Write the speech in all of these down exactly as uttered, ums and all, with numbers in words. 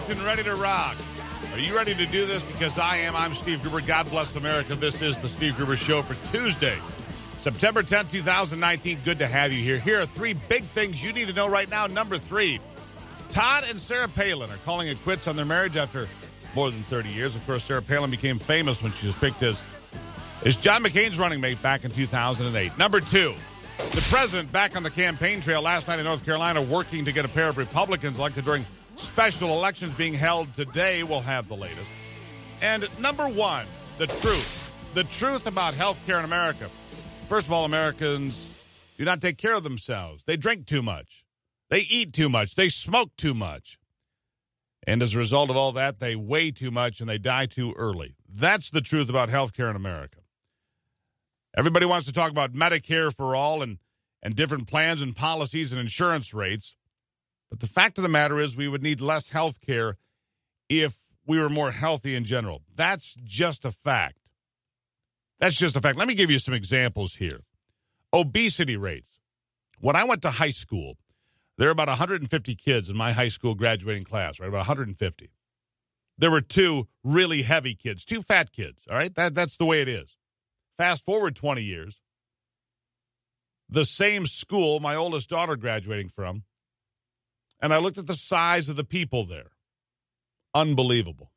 locked and ready to rock. Are you ready to do this? Because I am. I'm Steve Gruber. God bless America. This is the Steve Gruber Show for Tuesday, September tenth, twenty nineteen. Good to have you here. Here are three big things you need to know right now. Number three, Todd and Sarah Palin are calling it quits on their marriage after more than thirty years. Of course, Sarah Palin became famous when she was picked as, as John McCain's running mate back in two thousand eight. Number two, the president back on the campaign trail last night in North Carolina working to get a pair of Republicans elected during special elections being held today. We'll have the latest. And number one, the truth. The truth about health care in America. First of all, Americans do not take care of themselves. They drink too much. They eat too much. They smoke too much. And as a result of all that, they weigh too much and they die too early. That's the truth about health care in America. Everybody wants to talk about Medicare for all and, and different plans and policies and insurance rates. But the fact of the matter is we would need less health care if we were more healthy in general. That's just a fact. That's just a fact. Let me give you some examples here. Obesity rates. When I went to high school, there were about one hundred fifty kids in my high school graduating class, right? About one hundred fifty. There were two really heavy kids, two fat kids, all right? That, that's the way it is. Fast forward twenty years. The same school my oldest daughter graduating from, and I looked at the size of the people there. Unbelievable.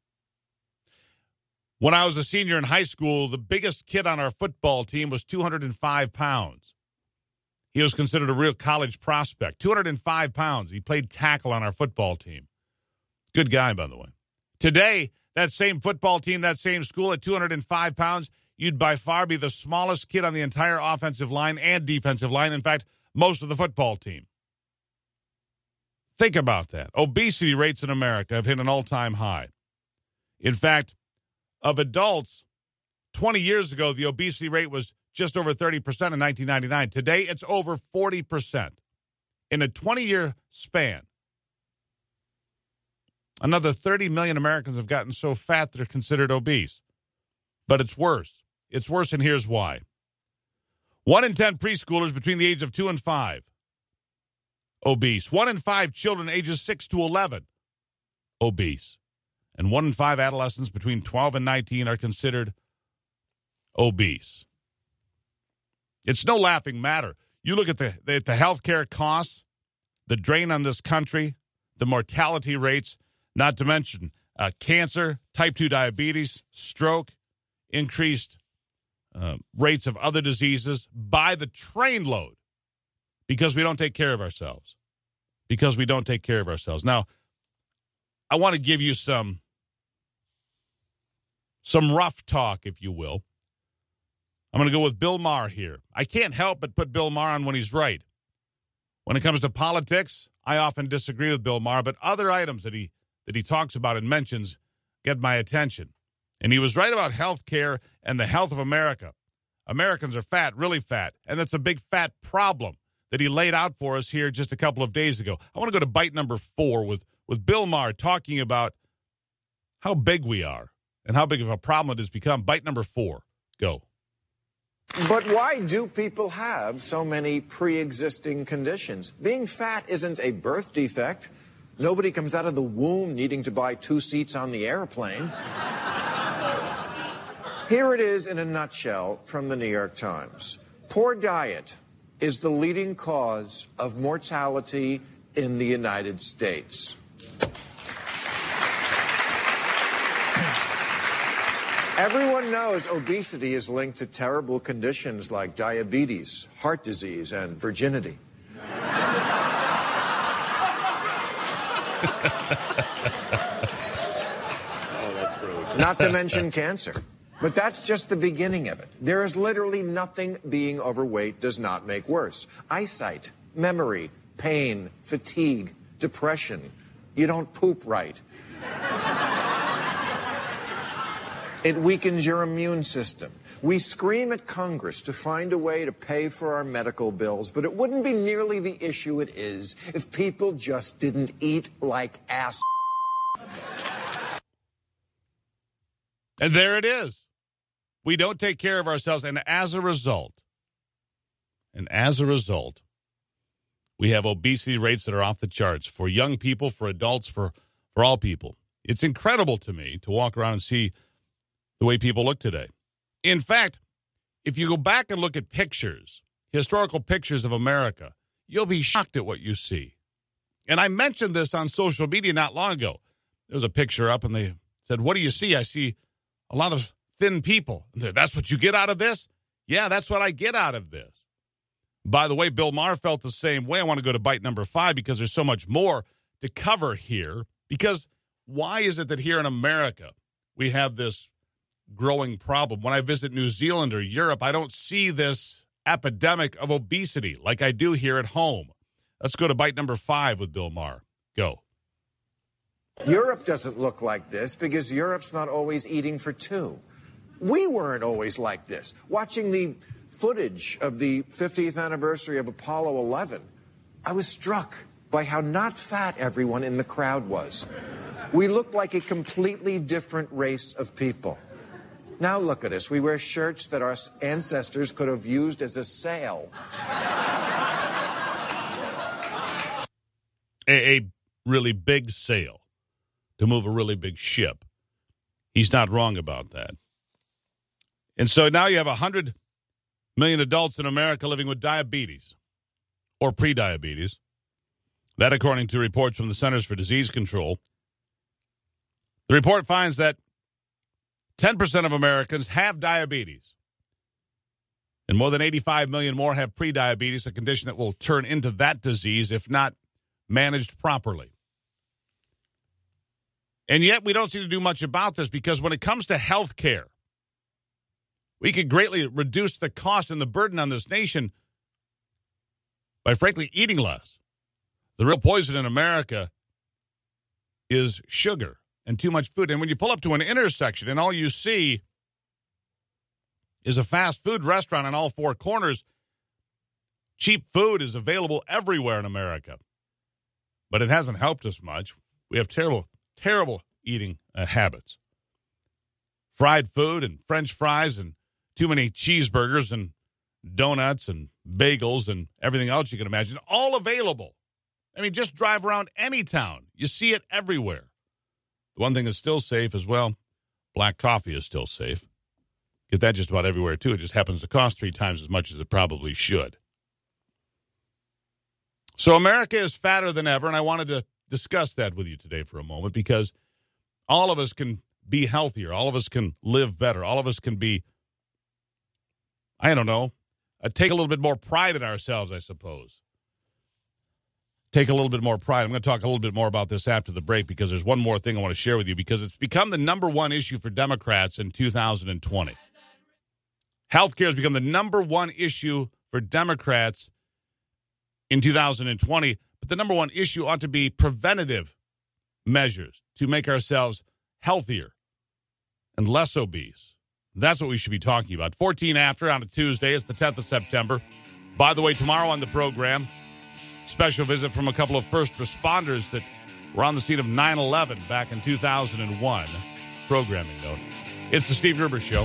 When I was a senior in high school, the biggest kid on our football team was two hundred five pounds. He was considered a real college prospect. two hundred five pounds. He played tackle on our football team. Good guy, by the way. Today, that same football team, that same school at two hundred five pounds, you'd by far be the smallest kid on the entire offensive line and defensive line. In fact, most of the football team. Think about that. Obesity rates in America have hit an all-time high. In fact, of adults, twenty years ago, the obesity rate was just over thirty percent in nineteen ninety-nine. Today, it's over forty percent. In a twenty-year span, another thirty million Americans have gotten so fat they're considered obese. But it's worse. It's worse, and here's why. One in ten preschoolers between the age of two and five. Obese. One in five children ages six to eleven, obese. And one in five adolescents between twelve and nineteen are considered obese. It's no laughing matter. You look at the, the, the health care costs, the drain on this country, the mortality rates, not to mention uh, cancer, type two diabetes, stroke, increased uh, rates of other diseases by the trainload. Because we don't take care of ourselves. Because we don't take care of ourselves. Now, I want to give you some, some rough talk, if you will. I'm going to go with Bill Maher here. I can't help but put Bill Maher on when he's right. When it comes to politics, I often disagree with Bill Maher, but other items that he that he talks about and mentions get my attention. And he was right about health care and the health of America. Americans are fat, really fat, and that's a big fat problem that he laid out for us here just a couple of days ago. I want to go to bite number four with, with Bill Maher talking about how big we are and how big of a problem it has become. Bite number four. Go. But why do people have so many pre-existing conditions? Being fat isn't a birth defect. Nobody comes out of the womb needing to buy two seats on the airplane. Here it is in a nutshell from the New York Times. Poor diet is the leading cause of mortality in the United States. Everyone knows obesity is linked to terrible conditions like diabetes, heart disease, and virginity. Oh, that's really good. Not to mention cancer. But that's just the beginning of it. There is literally nothing being overweight does not make worse. Eyesight, memory, pain, fatigue, depression. You don't poop right. It weakens your immune system. We scream at Congress to find a way to pay for our medical bills, but it wouldn't be nearly the issue it is if people just didn't eat like ass. And there it is. We don't take care of ourselves, and as a result, and as a result, we have obesity rates that are off the charts for young people, for adults, for, for all people. It's incredible to me to walk around and see the way people look today. In fact, if you go back and look at pictures, historical pictures of America, you'll be shocked at what you see. And I mentioned this on social media not long ago. There was a picture up and they said, what do you see? I see a lot of thin people. And said, that's what you get out of this? Yeah, that's what I get out of this. By the way, Bill Maher felt the same way. I want to go to bite number five because there's so much more to cover here. Because why is it that here in America we have this growing problem? When I visit New Zealand or Europe, I don't see this epidemic of obesity like I do here at home. Let's go to bite number five with Bill Maher. Go. Europe doesn't look like this because Europe's not always eating for two. We weren't always like this. Watching the footage of the fiftieth anniversary of Apollo eleven, I was struck by how not fat everyone in the crowd was. We looked like a completely different race of people. Now look at us. We wear shirts that our ancestors could have used as a sail. A, a really big sail to move a really big ship. He's not wrong about that. And so now you have one hundred million adults in America living with diabetes or prediabetes. That according to reports from the Centers for Disease Control. The report finds that ten percent of Americans have diabetes. And more than eighty-five million more have prediabetes, a condition that will turn into that disease if not managed properly. And yet we don't seem to do much about this because when it comes to health care, we could greatly reduce the cost and the burden on this nation by, frankly, eating less. The real poison in America is sugar and too much food. And when you pull up to an intersection and all you see is a fast food restaurant on all four corners, cheap food is available everywhere in America. But it hasn't helped us much. We have terrible, terrible eating uh, habits. Fried food and French fries and too many cheeseburgers and donuts and bagels and everything else you can imagine, all available. I mean, just drive around any town. You see it everywhere. The one thing that's still safe as well, black coffee is still safe. Get that just about everywhere, too. It just happens to cost three times as much as it probably should. So America is fatter than ever, and I wanted to discuss that with you today for a moment because all of us can be healthier. All of us can live better. All of us can be, I don't know, uh, take a little bit more pride in ourselves, I suppose. Take a little bit more pride. I'm going to talk a little bit more about this after the break because there's one more thing I want to share with you because it's become the number one issue for Democrats in two thousand twenty. Healthcare has become the number one issue for Democrats in two thousand twenty, but the number one issue ought to be preventative measures to make ourselves healthier and less obese. That's what we should be talking about. fourteen after on a Tuesday. It's the tenth of September. By the way, tomorrow on the program, special visit from a couple of first responders that were on the scene of nine eleven back in two thousand one. Programming note. It's the Steve Gruber Show.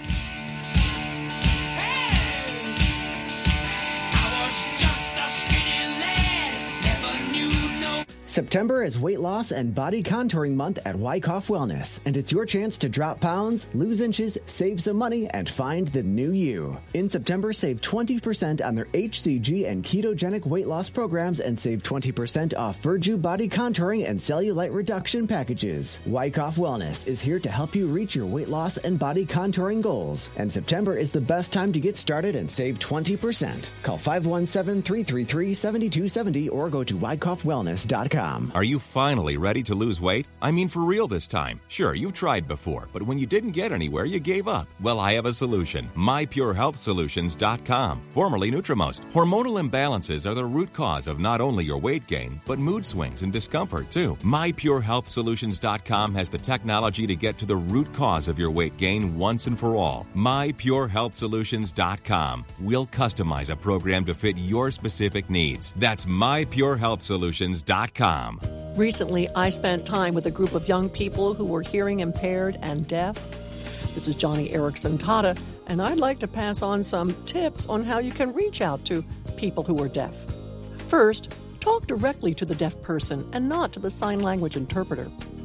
September is weight loss and body contouring month at Wyckoff Wellness, and it's your chance to drop pounds, lose inches, save some money, and find the new you. In September, save twenty percent on their H C G and ketogenic weight loss programs and save twenty percent off Virtue body contouring and cellulite reduction packages. Wyckoff Wellness is here to help you reach your weight loss and body contouring goals, and September is the best time to get started and save twenty percent. Call five one seven, three three three, seven two seven zero or go to wyckoff wellness dot com. Are you finally ready to lose weight? I mean, for real this time. Sure, you've tried before, but when you didn't get anywhere, you gave up. Well, I have a solution. my pure health solutions dot com, formerly Nutrimost. Hormonal imbalances are the root cause of not only your weight gain, but mood swings and discomfort, too. my pure health solutions dot com has the technology to get to the root cause of your weight gain once and for all. my pure health solutions dot com. We'll customize a program to fit your specific needs. That's my pure health solutions dot com. Recently, I spent time with a group of young people who were hearing impaired and deaf. This is Johnny Erickson Tata, and I'd like to pass on some tips on how you can reach out to people who are deaf. First, talk directly to the deaf person and not to the sign language interpreter.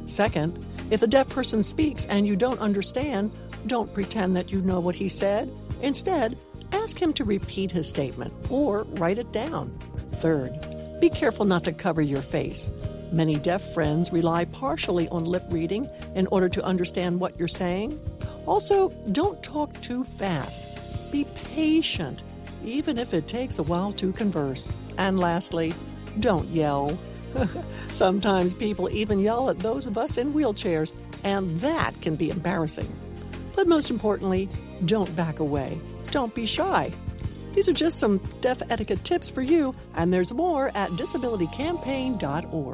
Second, if the deaf person speaks and you don't understand, don't pretend that you know what he said. Instead, ask him to repeat his statement or write it down. Third, be careful not to cover your face. Many deaf friends rely partially on lip reading in order to understand what you're saying. Also, don't talk too fast. Be patient, even if it takes a while to converse. And lastly, don't yell. Sometimes people even yell at those of us in wheelchairs, and that can be embarrassing. But most importantly, don't back away. Don't be shy. These are just some deaf etiquette tips for you, and there's more at disability campaign dot org.